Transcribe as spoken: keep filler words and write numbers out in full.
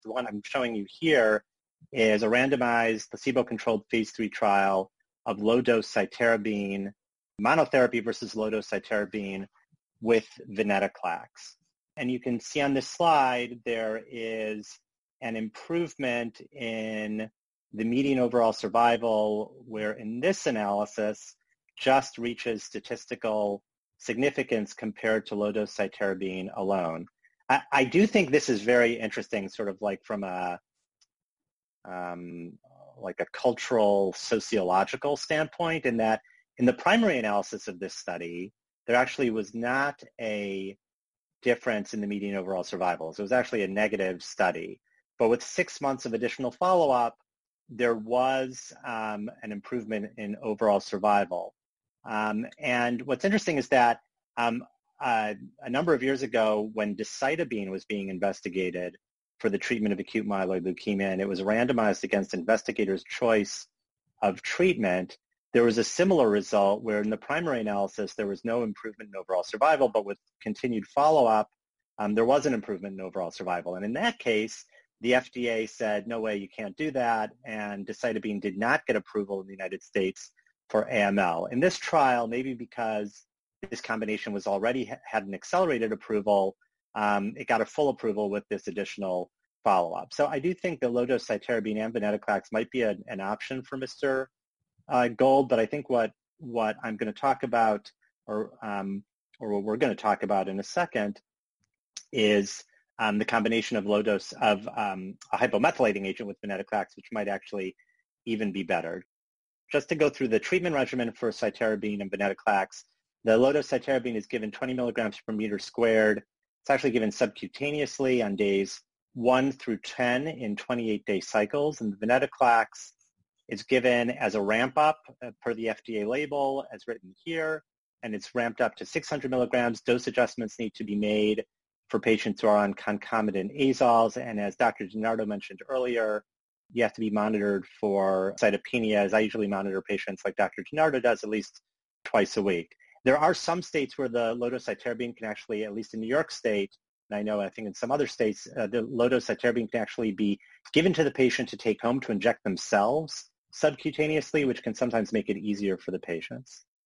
The one I'm showing you here is a randomized placebo-controlled phase three trial of low-dose cytarabine monotherapy versus low-dose cytarabine with venetoclax. And you can see on this slide there is an improvement in the median overall survival, where in this analysis just reaches statistical significance compared to low-dose cytarabine alone. I, I do think this is very interesting, sort of like from a um, like a cultural sociological standpoint, in that in the primary analysis of this study, there actually was not a difference in the median overall survival. So it was actually a negative study. But with six months of additional follow-up, there was um, an improvement in overall survival. Um, and what's interesting is that um, uh, a number of years ago, when decitabine was being investigated for the treatment of acute myeloid leukemia, and it was randomized against investigators' choice of treatment, there was a similar result where in the primary analysis, there was no improvement in overall survival, but with continued follow-up, um, there was an improvement in overall survival. And in that case, the F D A said, no way, you can't do that, and decitabine did not get approval in the United States for A M L. In this trial, maybe because this combination was already had an accelerated approval, um, it got a full approval with this additional follow-up. So I do think that low-dose cytarabine and venetoclax might be a, an option for Mister Uh, Gold, but I think what what I'm going to talk about, or um, or what we're going to talk about in a second, is um, the combination of low dose of um, a hypomethylating agent with venetoclax, which might actually even be better. Just to go through the treatment regimen for cytarabine and venetoclax, the low dose cytarabine is given twenty milligrams per meter squared. It's actually given subcutaneously on days one through ten in twenty-eight day cycles, and the venetoclax is given as a ramp up uh, per the F D A label as written here, and it's ramped up to six hundred milligrams. Dose adjustments need to be made for patients who are on concomitant azoles, and as Doctor DiNardo mentioned earlier, you have to be monitored for cytopenia, as I usually monitor patients like Doctor DiNardo does at least twice a week. There are some states where the low-dose cytarabine can actually, at least in New York State, and I know I think in some other states, uh, the low-dose cytarabine can actually be given to the patient to take home to inject themselves subcutaneously, which can sometimes make it easier for the patients.